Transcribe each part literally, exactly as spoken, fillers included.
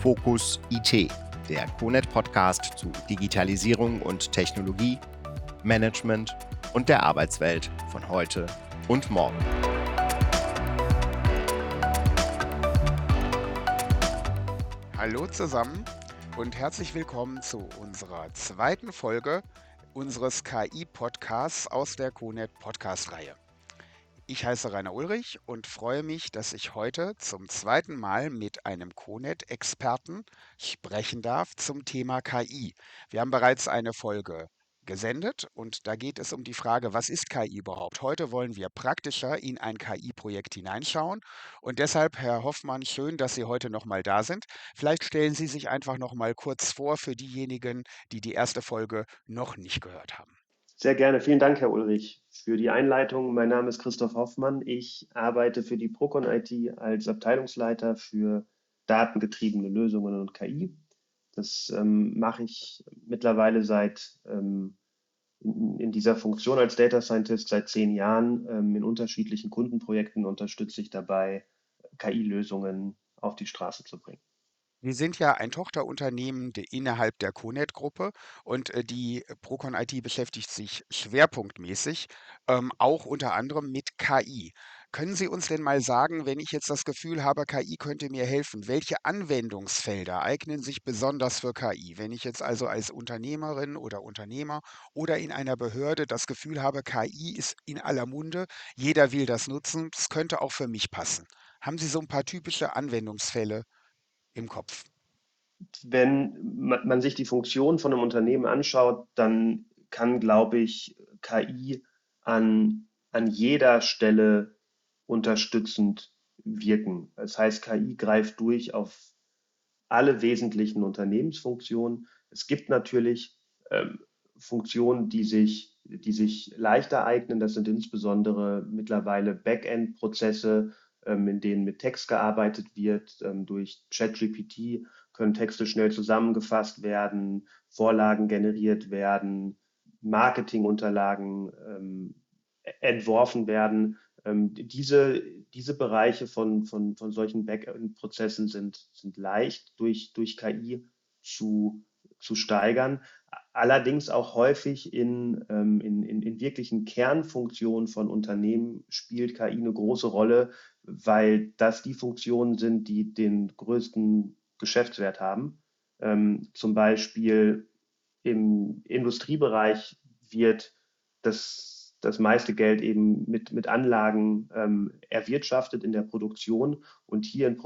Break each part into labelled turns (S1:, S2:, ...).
S1: Fokus I T, der CONET-Podcast zu Digitalisierung und Technologie, Management und der Arbeitswelt von heute und morgen.
S2: Hallo zusammen und herzlich willkommen zu unserer zweiten Folge unseres K I-Podcasts aus der CONET-Podcast-Reihe. Ich heiße Rainer Ulrich und freue mich, dass ich heute zum zweiten Mal mit einem CONET-Experten sprechen darf zum Thema K I. Wir haben bereits eine Folge gesendet und da geht es um die Frage, was ist K I überhaupt? Heute wollen wir praktischer in ein K I-Projekt hineinschauen und deshalb, Herr Hoffmann, schön, dass Sie heute nochmal da sind. Vielleicht stellen Sie sich einfach nochmal kurz vor für diejenigen, die die erste Folge noch nicht gehört haben.
S3: Sehr gerne. Vielen Dank, Herr Ulrich, für die Einleitung. Mein Name ist Christoph Hoffmann. Ich arbeite für die Procon I T als Abteilungsleiter für datengetriebene Lösungen und K I. Das ähm, mache ich mittlerweile seit ähm, in, in dieser Funktion als Data Scientist seit zehn Jahren. Ähm, in unterschiedlichen Kundenprojekten unterstütze ich dabei, K I-Lösungen auf die Straße zu bringen.
S2: Wir sind ja ein Tochterunternehmen de innerhalb der CONET-Gruppe und, äh, die Procon I T beschäftigt sich schwerpunktmäßig, ähm, auch unter anderem mit K I. Können Sie uns denn mal sagen, wenn ich jetzt das Gefühl habe, K I könnte mir helfen, welche Anwendungsfelder eignen sich besonders für K I? Wenn ich jetzt also als Unternehmerin oder Unternehmer oder in einer Behörde das Gefühl habe, K I ist in aller Munde, jeder will das nutzen, es könnte auch für mich passen. Haben Sie so ein paar typische Anwendungsfälle im Kopf?
S3: Wenn man, man sich die Funktion von einem Unternehmen anschaut, dann kann, glaube ich, K I an, an jeder Stelle unterstützend wirken. Das heißt, K I greift durch auf alle wesentlichen Unternehmensfunktionen. Es gibt natürlich ähm, Funktionen, die sich, die sich leichter eignen. Das sind insbesondere mittlerweile Backend-Prozesse, ähm, in denen mit Text gearbeitet wird. Ähm, durch ChatGPT können Texte schnell zusammengefasst werden, Vorlagen generiert werden, Marketingunterlagen ähm, entworfen werden. Ähm, diese, diese Bereiche von, von, von solchen Backend-Prozessen sind, sind leicht durch, durch K I zu, zu steigern. Allerdings auch häufig in, ähm, in, in, in wirklichen Kernfunktionen von Unternehmen spielt K I eine große Rolle, weil das die Funktionen sind, die den größten Geschäftswert haben. Ähm, zum Beispiel im Industriebereich wird das, das meiste Geld eben mit, mit Anlagen ähm, erwirtschaftet in der Produktion und hier in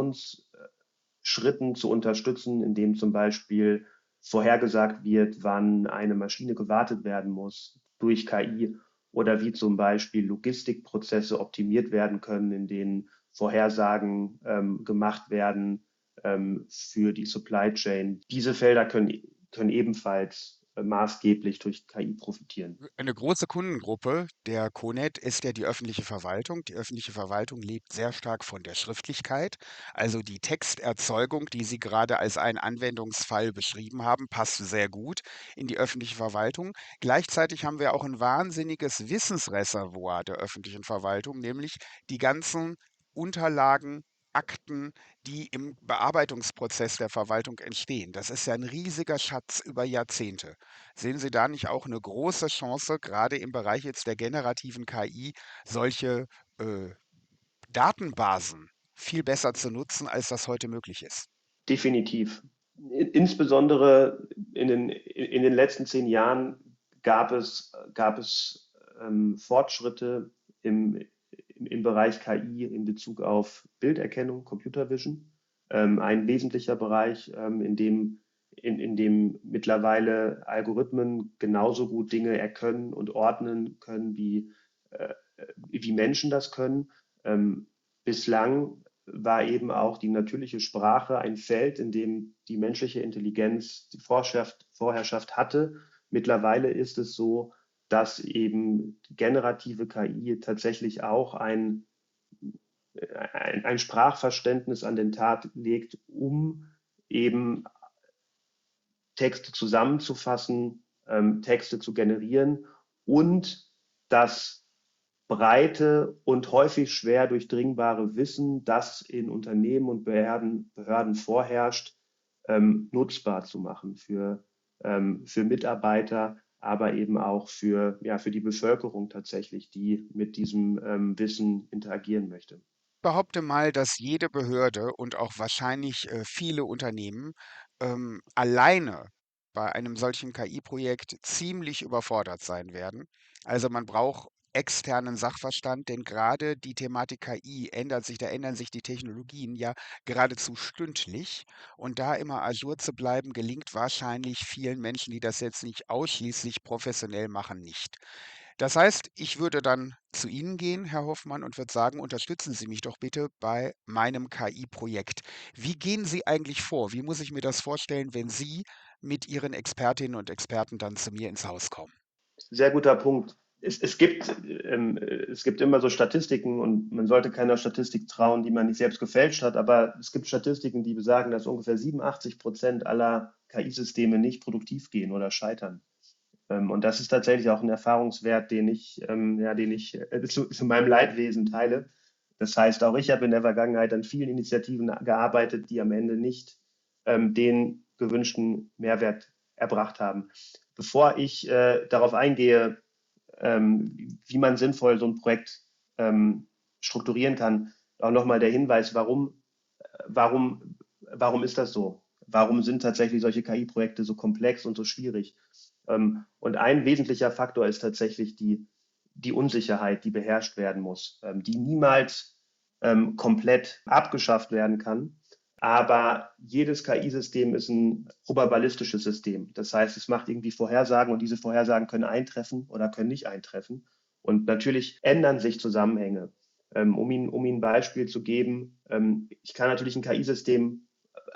S3: Produktionsschritten zu unterstützen, indem zum Beispiel vorhergesagt wird, wann eine Maschine gewartet werden muss durch K I oder wie zum Beispiel Logistikprozesse optimiert werden können, in denen Vorhersagen ähm, gemacht werden ähm, für die Supply Chain. Diese Felder können, können ebenfalls äh, maßgeblich durch K I profitieren.
S2: Eine große Kundengruppe der CONET ist ja die öffentliche Verwaltung. Die öffentliche Verwaltung lebt sehr stark von der Schriftlichkeit. Also die Texterzeugung, die Sie gerade als einen Anwendungsfall beschrieben haben, passt sehr gut in die öffentliche Verwaltung. Gleichzeitig haben wir auch ein wahnsinniges Wissensreservoir der öffentlichen Verwaltung, nämlich die ganzen Unterlagen, Akten, die im Bearbeitungsprozess der Verwaltung entstehen. Das ist ja ein riesiger Schatz über Jahrzehnte. Sehen Sie da nicht auch eine große Chance, gerade im Bereich jetzt der generativen K I, solche äh, Datenbasen viel besser zu nutzen, als das heute möglich ist?
S3: Definitiv. Insbesondere in den, in den letzten zehn Jahren gab es, gab es ähm, Fortschritte im, im, im Bereich K I in Bezug auf Bilderkennung, Computer Vision. Ähm, ein wesentlicher Bereich, ähm, in dem, in, in dem mittlerweile Algorithmen genauso gut Dinge erkennen und ordnen können, wie, äh, wie Menschen das können. Ähm, bislang war eben auch die natürliche Sprache ein Feld, in dem die menschliche Intelligenz die Vorherrschaft, Vorherrschaft hatte. Mittlerweile ist es so, dass eben generative K I tatsächlich auch ein, ein, ein Sprachverständnis an den Tag legt, um eben Texte zusammenzufassen, ähm, Texte zu generieren und das breite und häufig schwer durchdringbare Wissen, das in Unternehmen und Behörden, Behörden vorherrscht, ähm, nutzbar zu machen für, ähm, für Mitarbeiter, aber eben auch für, ja, für die Bevölkerung tatsächlich, die mit diesem ähm, Wissen interagieren möchte.
S2: Behaupte mal, dass jede Behörde und auch wahrscheinlich äh, viele Unternehmen ähm, alleine bei einem solchen K I-Projekt ziemlich überfordert sein werden. Also man braucht externen Sachverstand, denn gerade die Thematik K I ändert sich, da ändern sich die Technologien ja geradezu stündlich. Und da immer à jour zu bleiben, gelingt wahrscheinlich vielen Menschen, die das jetzt nicht ausschließlich professionell machen, nicht. Das heißt, ich würde dann zu Ihnen gehen, Herr Hoffmann, und würde sagen, unterstützen Sie mich doch bitte bei meinem K I-Projekt. Wie gehen Sie eigentlich vor? Wie muss ich mir das vorstellen, wenn Sie mit Ihren Expertinnen und Experten dann zu mir ins Haus kommen?
S3: Sehr guter Punkt. Es, es gibt, ähm, es gibt immer so Statistiken und man sollte keiner Statistik trauen, die man nicht selbst gefälscht hat, aber es gibt Statistiken, die besagen, dass ungefähr siebenundachtzig Prozent aller K I-Systeme nicht produktiv gehen oder scheitern. Ähm, und das ist tatsächlich auch ein Erfahrungswert, den ich, ähm, ja, den ich äh, zu, zu meinem Leidwesen teile. Das heißt, auch ich habe in der Vergangenheit an vielen Initiativen gearbeitet, die am Ende nicht ähm, den gewünschten Mehrwert erbracht haben. Bevor ich äh, darauf eingehe, ähm, wie man sinnvoll so ein Projekt ähm, strukturieren kann, auch nochmal der Hinweis, warum, warum, warum ist das so? Warum sind tatsächlich solche K I-Projekte so komplex und so schwierig? Ähm, und ein wesentlicher Faktor ist tatsächlich die, die Unsicherheit, die beherrscht werden muss, ähm, die niemals ähm, komplett abgeschafft werden kann. Aber jedes K I-System ist ein probabilistisches System. Das heißt, es macht irgendwie Vorhersagen und diese Vorhersagen können eintreffen oder können nicht eintreffen. Und natürlich ändern sich Zusammenhänge. Ähm, um, Ihnen, um Ihnen ein Beispiel zu geben, ähm, ich kann natürlich ein K I-System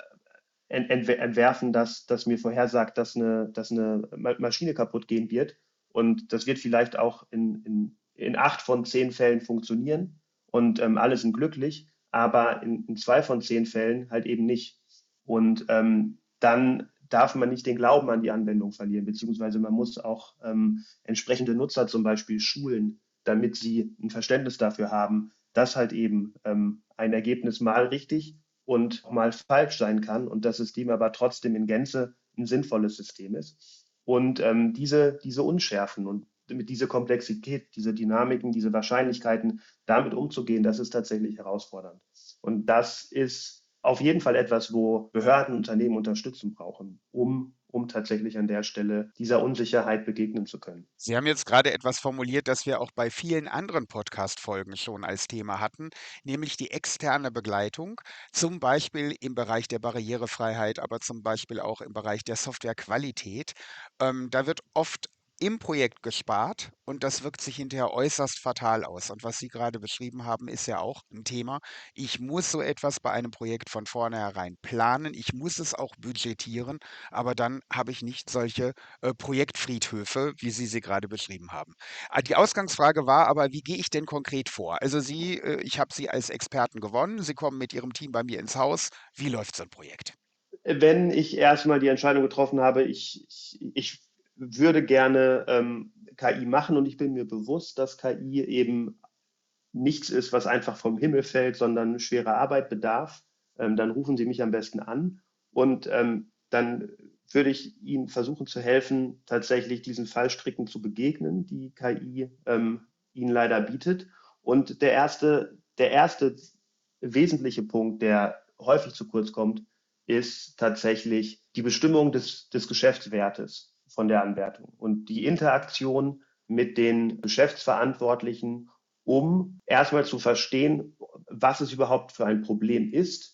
S3: ent, ent, entwerfen, das, das mir vorhersagt, dass eine, dass eine Maschine kaputt gehen wird. Und das wird vielleicht auch in, in, in acht von zehn Fällen funktionieren und ähm, alle sind glücklich, aber in, in zwei von zehn Fällen halt eben nicht. Und ähm, dann darf man nicht den Glauben an die Anwendung verlieren, beziehungsweise man muss auch ähm, entsprechende Nutzer zum Beispiel schulen, damit sie ein Verständnis dafür haben, dass halt eben ähm, ein Ergebnis mal richtig und mal falsch sein kann und das System aber trotzdem in Gänze ein sinnvolles System ist. Und ähm, diese, diese Unschärfen und mit dieser Komplexität, diese Dynamiken, diese Wahrscheinlichkeiten, damit umzugehen, das ist tatsächlich herausfordernd. Und das ist auf jeden Fall etwas, wo Behörden, Unternehmen Unterstützung brauchen, um, um tatsächlich an der Stelle dieser Unsicherheit begegnen zu können.
S2: Sie haben jetzt gerade etwas formuliert, das wir auch bei vielen anderen Podcast-Folgen schon als Thema hatten, nämlich die externe Begleitung, zum Beispiel im Bereich der Barrierefreiheit, aber zum Beispiel auch im Bereich der Softwarequalität. Ähm, da wird oft im Projekt gespart und das wirkt sich hinterher äußerst fatal aus. Und was Sie gerade beschrieben haben, ist ja auch ein Thema. Ich muss so etwas bei einem Projekt von vornherein planen, ich muss es auch budgetieren, aber dann habe ich nicht solche äh, Projektfriedhöfe, wie Sie sie gerade beschrieben haben. Ah, die Ausgangsfrage war aber, wie gehe ich denn konkret vor? Also Sie, äh, ich habe Sie als Experten gewonnen, Sie kommen mit Ihrem Team bei mir ins Haus. Wie läuft so ein Projekt?
S3: Wenn ich erstmal die Entscheidung getroffen habe, ich, ich, ich würde gerne ähm, K I machen und ich bin mir bewusst, dass K I eben nichts ist, was einfach vom Himmel fällt, sondern schwere Arbeit bedarf, ähm, dann rufen Sie mich am besten an und ähm, dann würde ich Ihnen versuchen zu helfen, tatsächlich diesen Fallstricken zu begegnen, die K I ähm, Ihnen leider bietet. Und der erste, der erste wesentliche Punkt, der häufig zu kurz kommt, ist tatsächlich die Bestimmung des, des Geschäftswertes von der Anwertung und die Interaktion mit den Geschäftsverantwortlichen, um erstmal zu verstehen, was es überhaupt für ein Problem ist,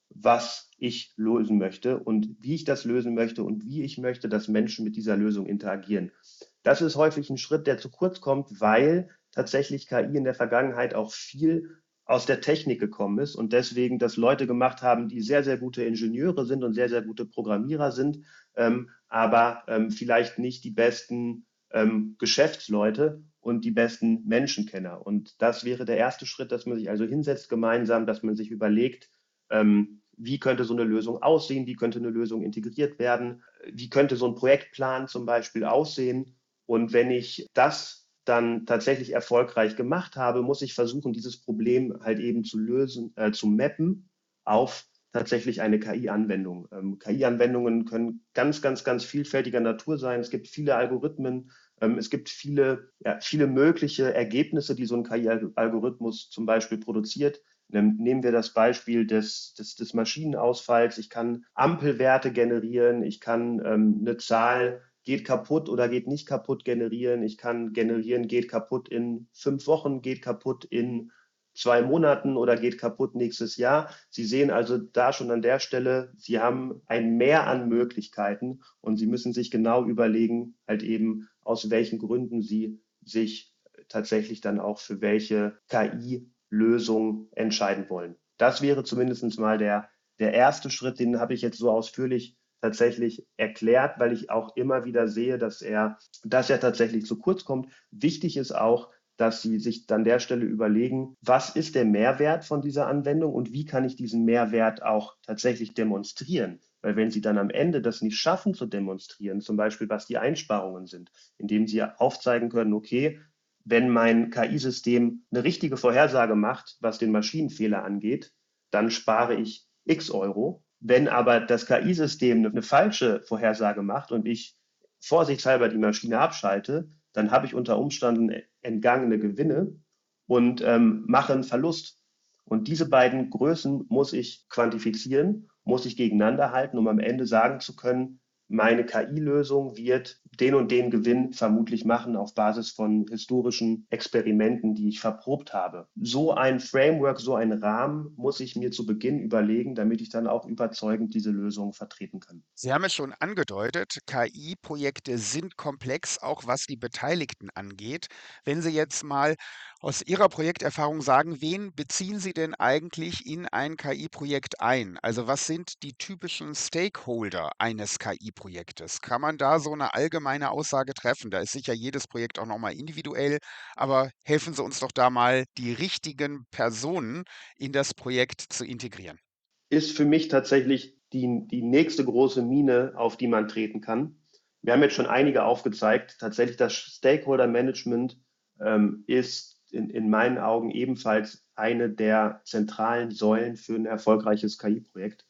S3: was ich lösen möchte und wie ich das lösen möchte und wie ich möchte, dass Menschen mit dieser Lösung interagieren. Das ist häufig ein Schritt, der zu kurz kommt, weil tatsächlich K I in der Vergangenheit auch viel aus der Technik gekommen ist und deswegen das Leute gemacht haben, die sehr, sehr gute Ingenieure sind und sehr, sehr gute Programmierer sind, ähm, aber ähm, vielleicht nicht die besten ähm, Geschäftsleute und die besten Menschenkenner. Und das wäre der erste Schritt, dass man sich also hinsetzt gemeinsam, dass man sich überlegt, ähm, wie könnte so eine Lösung aussehen, wie könnte eine Lösung integriert werden, wie könnte so ein Projektplan zum Beispiel aussehen. Und wenn ich das dann tatsächlich erfolgreich gemacht habe, muss ich versuchen, dieses Problem halt eben zu lösen, äh, zu mappen auf tatsächlich eine K I-Anwendung. Ähm, K I-Anwendungen können ganz, ganz, ganz vielfältiger Natur sein. Es gibt viele Algorithmen, ähm, es gibt viele, ja, viele mögliche Ergebnisse, die so ein K I-Algorithmus zum Beispiel produziert. Nehmen wir das Beispiel des, des, des Maschinenausfalls. Ich kann Ampelwerte generieren, ich kann ähm, eine Zahl geht kaputt oder geht nicht kaputt generieren. Ich kann generieren, geht kaputt in fünf Wochen, geht kaputt in zwei Monaten oder geht kaputt nächstes Jahr. Sie sehen also da schon an der Stelle, Sie haben ein Mehr an Möglichkeiten und Sie müssen sich genau überlegen, halt eben aus welchen Gründen Sie sich tatsächlich dann auch für welche K I-Lösung entscheiden wollen. Das wäre zumindest mal der, der erste Schritt, den habe ich jetzt so ausführlich tatsächlich erklärt, weil ich auch immer wieder sehe, dass er, dass er tatsächlich zu kurz kommt. Wichtig ist auch, dass Sie sich an der Stelle überlegen, was ist der Mehrwert von dieser Anwendung und wie kann ich diesen Mehrwert auch tatsächlich demonstrieren? Weil wenn Sie dann am Ende das nicht schaffen zu demonstrieren, zum Beispiel was die Einsparungen sind, indem Sie aufzeigen können, okay, wenn mein K I-System eine richtige Vorhersage macht, was den Maschinenfehler angeht, dann spare ich X Euro. Wenn aber das K I-System eine falsche Vorhersage macht und ich vorsichtshalber die Maschine abschalte, dann habe ich unter Umständen entgangene Gewinne und ähm, mache einen Verlust. Und diese beiden Größen muss ich quantifizieren, muss ich gegeneinander halten, um am Ende sagen zu können, meine K I-Lösung wird den und den Gewinn vermutlich machen auf Basis von historischen Experimenten, die ich verprobt habe. So ein Framework, so ein Rahmen muss ich mir zu Beginn überlegen, damit ich dann auch überzeugend diese Lösung vertreten kann.
S2: Sie haben es schon angedeutet, K I-Projekte sind komplex, auch was die Beteiligten angeht. Wenn Sie jetzt mal aus Ihrer Projekterfahrung sagen, wen beziehen Sie denn eigentlich in ein K I-Projekt ein? Also was sind die typischen Stakeholder eines K I-Projektes? Kann man da so eine allgemeine Aussage treffen? Da ist sicher jedes Projekt auch nochmal individuell, aber helfen Sie uns doch da mal, die richtigen Personen in das Projekt zu integrieren.
S3: Ist für mich tatsächlich die, die nächste große Mine, auf die man treten kann. Wir haben jetzt schon einige aufgezeigt. Tatsächlich das Stakeholder Management ähm, ist in, in meinen Augen ebenfalls eine der zentralen Säulen für ein erfolgreiches K I-Projekt.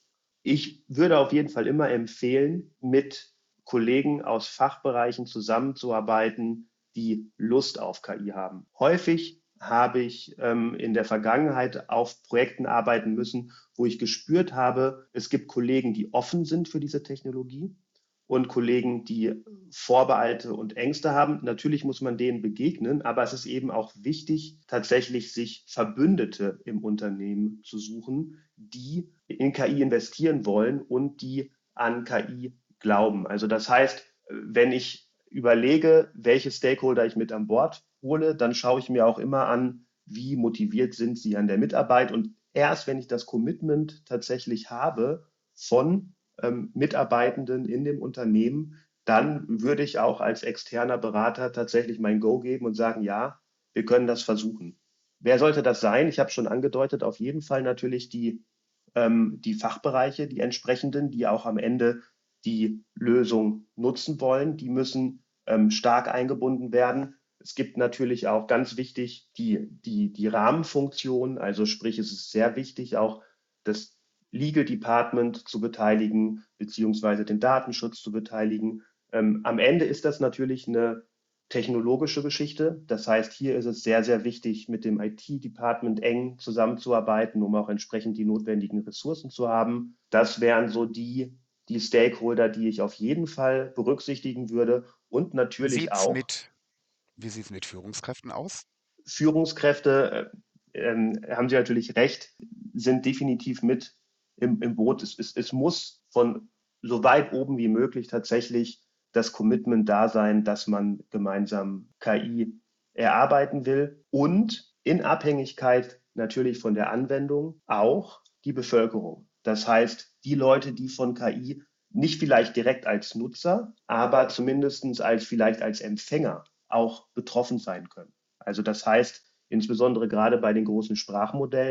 S3: Ich würde auf jeden Fall immer empfehlen, mit Kollegen aus Fachbereichen zusammenzuarbeiten, die Lust auf K I haben. Häufig habe ich ähm, in der Vergangenheit auf Projekten arbeiten müssen, wo ich gespürt habe, es gibt Kollegen, die offen sind für diese Technologie und Kollegen, die Vorbehalte und Ängste haben. Natürlich muss man denen begegnen, aber es ist eben auch wichtig, tatsächlich sich Verbündete im Unternehmen zu suchen, die in K I investieren wollen und die an K I glauben. Also das heißt, wenn ich überlege, welche Stakeholder ich mit an Bord hole, dann schaue ich mir auch immer an, wie motiviert sind sie an der Mitarbeit. Und erst wenn ich das Commitment tatsächlich habe von ähm, Mitarbeitenden in dem Unternehmen, dann würde ich auch als externer Berater tatsächlich mein Go geben und sagen, ja, wir können das versuchen. Wer sollte das sein? Ich habe schon angedeutet, auf jeden Fall natürlich die, ähm, die Fachbereiche, die entsprechenden, die auch am Ende die Lösung nutzen wollen. Die müssen ähm, stark eingebunden werden. Es gibt natürlich auch ganz wichtig die, die, die Rahmenfunktion. Also sprich, es ist sehr wichtig, auch das Legal Department zu beteiligen, beziehungsweise den Datenschutz zu beteiligen. Ähm, am Ende ist das natürlich eine technologische Geschichte. Das heißt, hier ist es sehr, sehr wichtig, mit dem I T-Department eng zusammenzuarbeiten, um auch entsprechend die notwendigen Ressourcen zu haben. Das wären so die, die Stakeholder, die ich auf jeden Fall berücksichtigen würde. Und
S2: Wie
S3: natürlich
S2: sieht's
S3: auch
S2: mit wie sieht's mit Führungskräften aus?
S3: Führungskräfte, äh, ähm, haben Sie natürlich recht, sind definitiv mit im, im Boot. Es, es, es muss von so weit oben wie möglich tatsächlich das Commitment da sein, dass man gemeinsam K I erarbeiten will und in Abhängigkeit natürlich von der Anwendung auch die Bevölkerung. Das heißt, die Leute, die von K I nicht vielleicht direkt als Nutzer, aber zumindest als vielleicht als Empfänger auch betroffen sein können. Also das heißt, insbesondere gerade bei den großen Sprachmodellen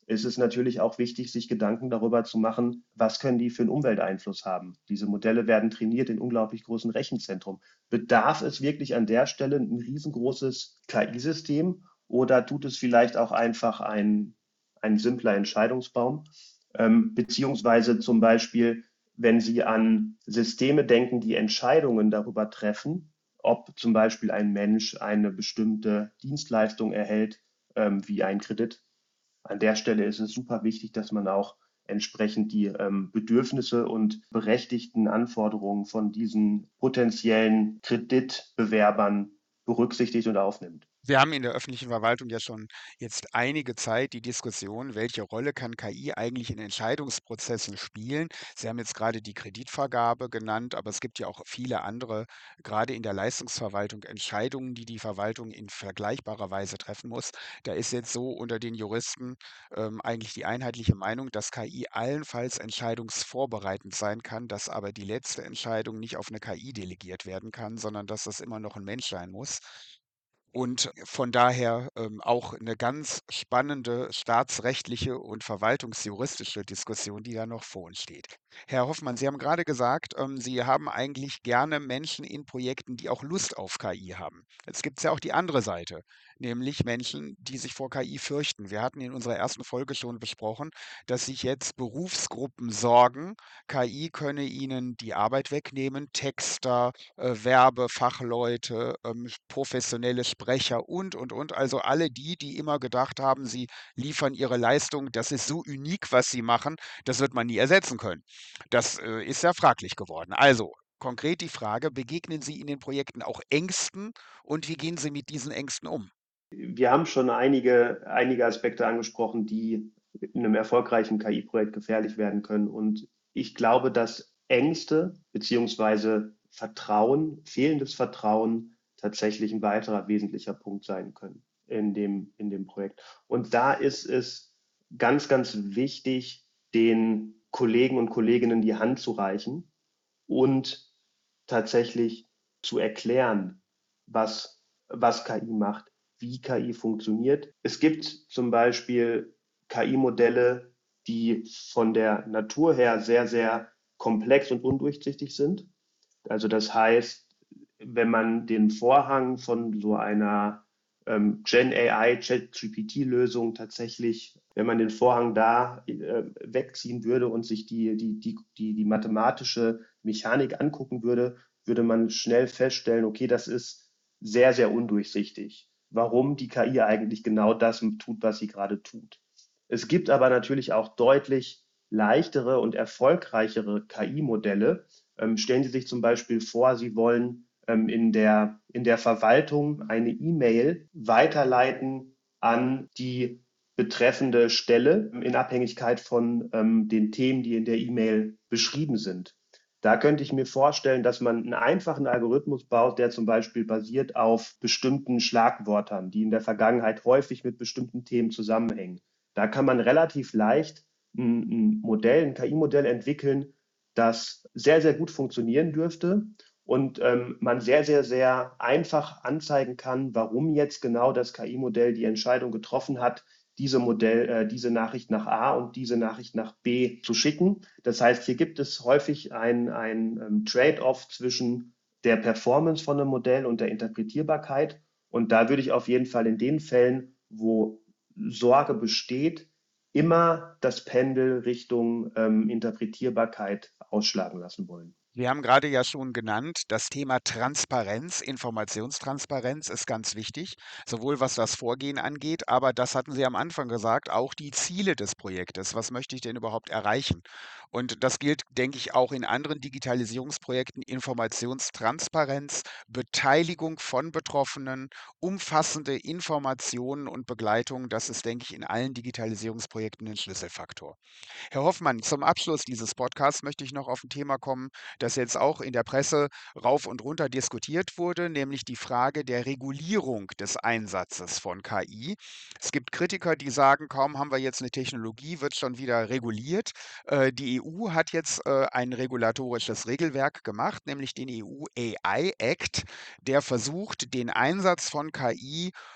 S3: ist es natürlich auch wichtig, sich Gedanken darüber zu machen, was können die für einen Umwelteinfluss haben. Diese Modelle werden trainiert in unglaublich großen Rechenzentren. Bedarf es wirklich an der Stelle ein riesengroßes K I-System oder tut es vielleicht auch einfach ein, ein simpler Entscheidungsbaum? Ähm, beziehungsweise zum Beispiel, wenn Sie an Systeme denken, die Entscheidungen darüber treffen, ob zum Beispiel ein Mensch eine bestimmte Dienstleistung erhält, ähm, wie ein Kredit. An der Stelle ist es super wichtig, dass man auch entsprechend die ähm, Bedürfnisse und berechtigten Anforderungen von diesen potenziellen Kreditbewerbern berücksichtigt und aufnimmt.
S2: Wir haben in der öffentlichen Verwaltung ja schon jetzt einige Zeit die Diskussion, welche Rolle kann K I eigentlich in Entscheidungsprozessen spielen? Sie haben jetzt gerade die Kreditvergabe genannt, aber es gibt ja auch viele andere, gerade in der Leistungsverwaltung, Entscheidungen, die die Verwaltung in vergleichbarer Weise treffen muss. Da ist jetzt so unter den Juristen ähm, eigentlich die einheitliche Meinung, dass K I allenfalls entscheidungsvorbereitend sein kann, dass aber die letzte Entscheidung nicht auf eine K I delegiert werden kann, sondern dass das immer noch ein Mensch sein muss. Und von daher, ähm, auch eine ganz spannende staatsrechtliche und verwaltungsjuristische Diskussion, die da noch vor uns steht. Herr Hoffmann, Sie haben gerade gesagt, ähm, Sie haben eigentlich gerne Menschen in Projekten, die auch Lust auf K I haben. Jetzt gibt's ja auch die andere Seite, nämlich Menschen, die sich vor K I fürchten. Wir hatten in unserer ersten Folge schon besprochen, dass sich jetzt Berufsgruppen sorgen, K I könne ihnen die Arbeit wegnehmen, Texter, äh, Werbefachleute, ähm, professionelle Sprecher und, und, und. Also alle die, die immer gedacht haben, sie liefern ihre Leistung, das ist so unique, was sie machen, das wird man nie ersetzen können. Das äh, ist ja fraglich geworden. Also konkret die Frage, begegnen Sie in den Projekten auch Ängsten und wie gehen Sie mit diesen Ängsten um?
S3: Wir haben schon einige, einige Aspekte angesprochen, die in einem erfolgreichen K I-Projekt gefährlich werden können. Und ich glaube, dass Ängste beziehungsweise Vertrauen, fehlendes Vertrauen tatsächlich ein weiterer wesentlicher Punkt sein können in dem, in dem Projekt. Und da ist es ganz, ganz wichtig, den Kollegen und Kolleginnen die Hand zu reichen und tatsächlich zu erklären, was, was K I macht, wie K I funktioniert. Es gibt zum Beispiel K I-Modelle, die von der Natur her sehr, sehr komplex und undurchsichtig sind. Also das heißt, wenn man den Vorhang von so einer ähm, Gen A I, ChatGPT-Lösung tatsächlich, wenn man den Vorhang da äh, wegziehen würde und sich die, die, die, die, die mathematische Mechanik angucken würde, würde man schnell feststellen, okay, das ist sehr, sehr undurchsichtig, warum die K I eigentlich genau das tut, was sie gerade tut. Es gibt aber natürlich auch deutlich leichtere und erfolgreichere K I-Modelle. Ähm, stellen Sie sich zum Beispiel vor, Sie wollen ähm, in der, in der Verwaltung eine E-Mail weiterleiten an die betreffende Stelle in Abhängigkeit von ähm, den Themen, die in der E-Mail beschrieben sind. Da könnte ich mir vorstellen, dass man einen einfachen Algorithmus baut, der zum Beispiel basiert auf bestimmten Schlagwörtern, die in der Vergangenheit häufig mit bestimmten Themen zusammenhängen. Da kann man relativ leicht ein, ein Modell, ein K I-Modell entwickeln, das sehr, sehr gut funktionieren dürfte und ähm, man sehr, sehr, sehr einfach anzeigen kann, warum jetzt genau das K I-Modell die Entscheidung getroffen hat, diese Modell, äh, diese Nachricht nach A und diese Nachricht nach B zu schicken. Das heißt, hier gibt es häufig ein, ein ähm, Trade-off zwischen der Performance von einem Modell und der Interpretierbarkeit. Und da würde ich auf jeden Fall in den Fällen, wo Sorge besteht, immer das Pendel Richtung ähm, Interpretierbarkeit ausschlagen lassen wollen.
S2: Wir haben gerade ja schon genannt, das Thema Transparenz, Informationstransparenz ist ganz wichtig, sowohl was das Vorgehen angeht, aber das hatten Sie am Anfang gesagt, auch die Ziele des Projektes. Was möchte ich denn überhaupt erreichen? Und das gilt, denke ich, auch in anderen Digitalisierungsprojekten, Informationstransparenz, Beteiligung von Betroffenen, umfassende Informationen und Begleitung, das ist, denke ich, in allen Digitalisierungsprojekten ein Schlüsselfaktor. Herr Hoffmann, zum Abschluss dieses Podcasts möchte ich noch auf ein Thema kommen, das jetzt auch in der Presse rauf und runter diskutiert wurde, nämlich die Frage der Regulierung des Einsatzes von K I. Es gibt Kritiker, die sagen, kaum haben wir jetzt eine Technologie, wird schon wieder reguliert. Äh, die E U hat jetzt äh, ein regulatorisches Regelwerk gemacht, nämlich den E U A I Act, der versucht, den Einsatz von K I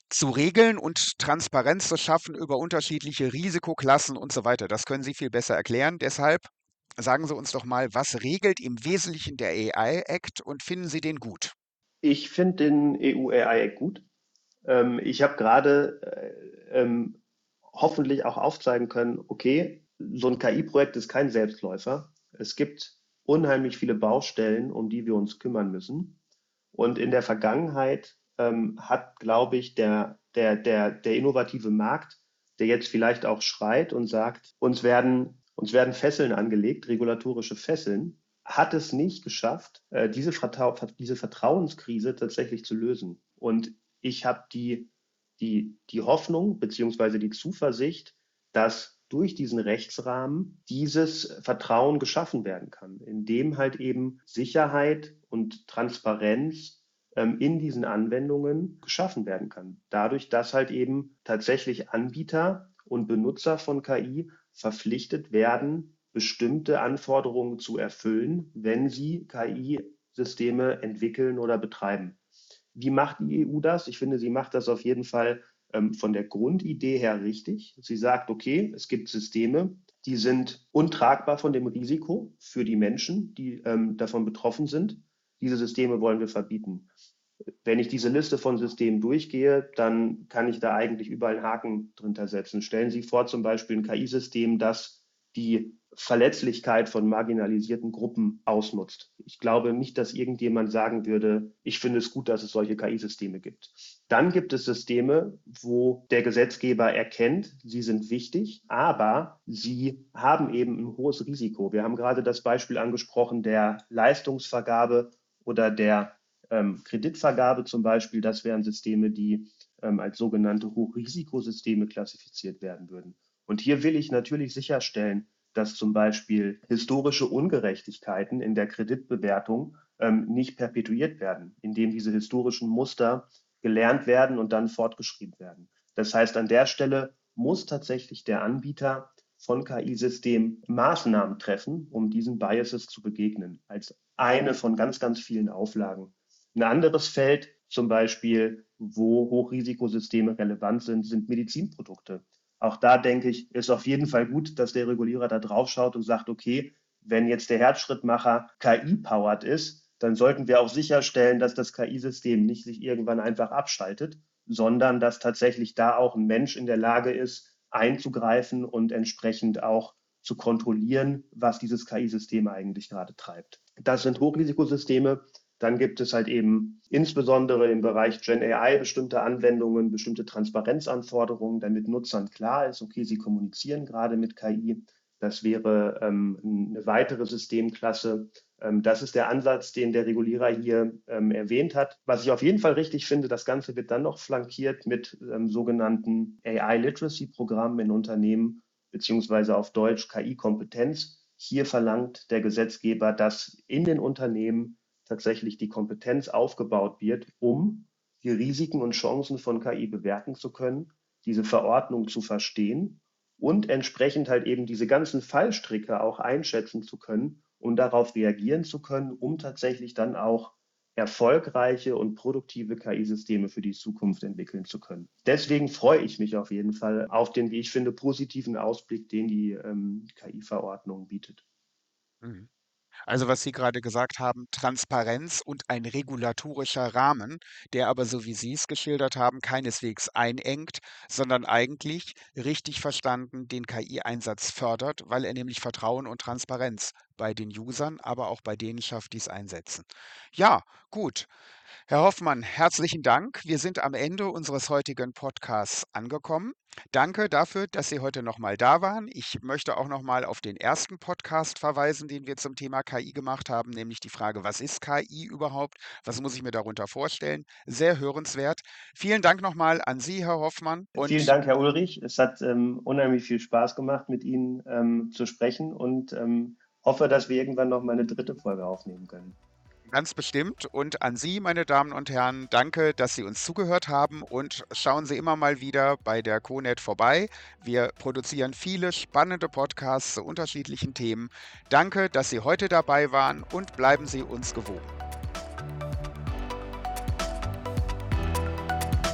S2: zu regeln und Transparenz zu schaffen über unterschiedliche Risikoklassen und so weiter. Das können Sie viel besser erklären. Deshalb sagen Sie uns doch mal, was regelt im Wesentlichen der A I Act und finden Sie den gut?
S3: Ich finde den E U A I Act gut. Ähm, ich habe gerade äh, ähm, hoffentlich auch aufzeigen können, okay, so ein K I-Projekt ist kein Selbstläufer. Es gibt unheimlich viele Baustellen, um die wir uns kümmern müssen. Und in der Vergangenheit ähm, hat, glaube ich, der, der, der, der innovative Markt, der jetzt vielleicht auch schreit und sagt, uns werden, uns werden Fesseln angelegt, regulatorische Fesseln, hat es nicht geschafft, äh, diese, Vertrau diese Vertrauenskrise tatsächlich zu lösen. Und ich habe die, die, die Hoffnung beziehungsweise die Zuversicht, dass durch diesen Rechtsrahmen dieses Vertrauen geschaffen werden kann, indem halt eben Sicherheit und Transparenz ähm, in diesen Anwendungen geschaffen werden kann. Dadurch, dass halt eben tatsächlich Anbieter und Benutzer von K I verpflichtet werden, bestimmte Anforderungen zu erfüllen, wenn sie K I-Systeme entwickeln oder betreiben. Wie macht die E U das? Ich finde, sie macht das auf jeden Fall ähm, von der Grundidee her richtig. Sie sagt, okay, es gibt Systeme, die sind untragbar von dem Risiko für die Menschen, die ähm, davon betroffen sind. Diese Systeme wollen wir verbieten. Wenn ich diese Liste von Systemen durchgehe, dann kann ich da eigentlich überall einen Haken drunter setzen. Stellen Sie vor, zum Beispiel ein K I-System, das die Verletzlichkeit von marginalisierten Gruppen ausnutzt. Ich glaube nicht, dass irgendjemand sagen würde, ich finde es gut, dass es solche K I-Systeme gibt. Dann gibt es Systeme, wo der Gesetzgeber erkennt, sie sind wichtig, aber sie haben eben ein hohes Risiko. Wir haben gerade das Beispiel angesprochen der Leistungsvergabe oder der ähm, Kreditvergabe zum Beispiel. Das wären Systeme, die ähm, als sogenannte Hochrisikosysteme klassifiziert werden würden. Und hier will ich natürlich sicherstellen, dass zum Beispiel historische Ungerechtigkeiten in der Kreditbewertung ähm, nicht perpetuiert werden, indem diese historischen Muster gelernt werden und dann fortgeschrieben werden. Das heißt, an der Stelle muss tatsächlich der Anbieter von K I-Systemen Maßnahmen treffen, um diesen Biases zu begegnen, als eine von ganz, ganz vielen Auflagen. Ein anderes Feld zum Beispiel, wo Hochrisikosysteme relevant sind, sind Medizinprodukte. Auch da denke ich, ist auf jeden Fall gut, dass der Regulierer da drauf schaut und sagt, okay, wenn jetzt der Herzschrittmacher K I-powered ist, dann sollten wir auch sicherstellen, dass das K I-System nicht sich irgendwann einfach abschaltet, sondern dass tatsächlich da auch ein Mensch in der Lage ist, einzugreifen und entsprechend auch zu kontrollieren, was dieses K I-System eigentlich gerade treibt. Das sind Hochrisikosysteme. Dann gibt es halt eben insbesondere im Bereich Gen A I bestimmte Anwendungen, bestimmte Transparenzanforderungen, damit Nutzern klar ist, okay, sie kommunizieren gerade mit K I. Das wäre ähm, eine weitere Systemklasse. Ähm, das ist der Ansatz, den der Regulierer hier ähm, erwähnt hat. Was ich auf jeden Fall richtig finde, das Ganze wird dann noch flankiert mit ähm, sogenannten A I-Literacy-Programmen in Unternehmen, beziehungsweise auf Deutsch K I-Kompetenz. Hier verlangt der Gesetzgeber, dass in den Unternehmen tatsächlich die Kompetenz aufgebaut wird, um die Risiken und Chancen von K I bewerten zu können, diese Verordnung zu verstehen und entsprechend halt eben diese ganzen Fallstricke auch einschätzen zu können und darauf reagieren zu können, um tatsächlich dann auch erfolgreiche und produktive K I-Systeme für die Zukunft entwickeln zu können. Deswegen freue ich mich auf jeden Fall auf den, wie ich finde, positiven Ausblick, den die ähm, K I-Verordnung bietet.
S2: Mhm. Also was Sie gerade gesagt haben, Transparenz und ein regulatorischer Rahmen, der aber, so wie Sie es geschildert haben, keineswegs einengt, sondern eigentlich richtig verstanden den K I-Einsatz fördert, weil er nämlich Vertrauen und Transparenz bei den Usern, aber auch bei denen schafft, die es einsetzen. Ja, gut. Herr Hoffmann, herzlichen Dank. Wir sind am Ende unseres heutigen Podcasts angekommen. Danke dafür, dass Sie heute nochmal da waren. Ich möchte auch nochmal auf den ersten Podcast verweisen, den wir zum Thema K I gemacht haben, nämlich die Frage, was ist K I überhaupt? Was muss ich mir darunter vorstellen? Sehr hörenswert. Vielen Dank nochmal an Sie, Herr Hoffmann.
S3: Vielen
S2: Und
S3: Dank, Herr Ulrich. Es hat ähm, unheimlich viel Spaß gemacht, mit Ihnen ähm, zu sprechen und ähm, hoffe, dass wir irgendwann noch mal eine dritte Folge aufnehmen können.
S2: ganz bestimmt. Und an Sie, meine Damen und Herren, danke, dass Sie uns zugehört haben und schauen Sie immer mal wieder bei der CoNet vorbei. Wir produzieren viele spannende Podcasts zu unterschiedlichen Themen. Danke, dass Sie heute dabei waren und bleiben Sie uns gewogen.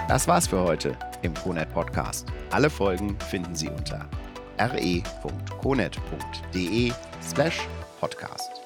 S1: Das war's für heute im CONET Podcast. Alle Folgen finden Sie unter re punkt conet punkt de slash podcast.